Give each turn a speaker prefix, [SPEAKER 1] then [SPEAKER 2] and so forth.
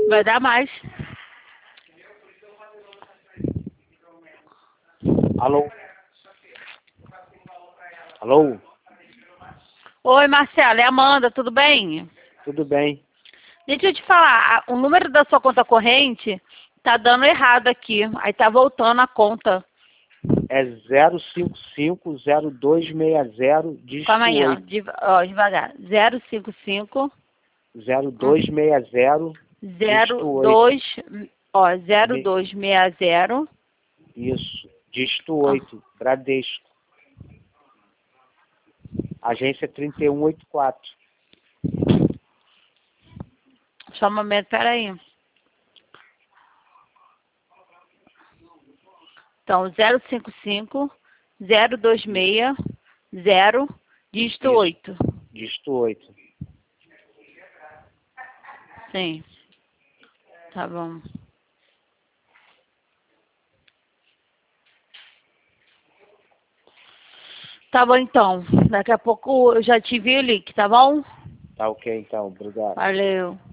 [SPEAKER 1] Vai dar mais.
[SPEAKER 2] Alô? Alô?
[SPEAKER 1] Oi, Marcela, é a Amanda, tudo bem?
[SPEAKER 2] Tudo bem?
[SPEAKER 1] Deixa eu te falar, o número da sua conta corrente tá dando errado aqui. Aí tá voltando a conta.
[SPEAKER 2] É 0550260 dígito
[SPEAKER 1] Calma aí, ó,
[SPEAKER 2] 8.
[SPEAKER 1] devagar. 055
[SPEAKER 2] 0260 dígito 8.
[SPEAKER 1] 02, ó, 0260.
[SPEAKER 2] Isso, dígito
[SPEAKER 1] Ó,
[SPEAKER 2] 8, Bradesco. Agência 3184.
[SPEAKER 1] só um momento, peraí. Então, 055 026 0 dígito
[SPEAKER 2] Isso,
[SPEAKER 1] 8.
[SPEAKER 2] dígito 8.
[SPEAKER 1] Sim, tá bom. Tá bom, então. Daqui a pouco eu já te vi o link, tá bom?
[SPEAKER 2] Tá ok, então. Obrigado.
[SPEAKER 1] Valeu.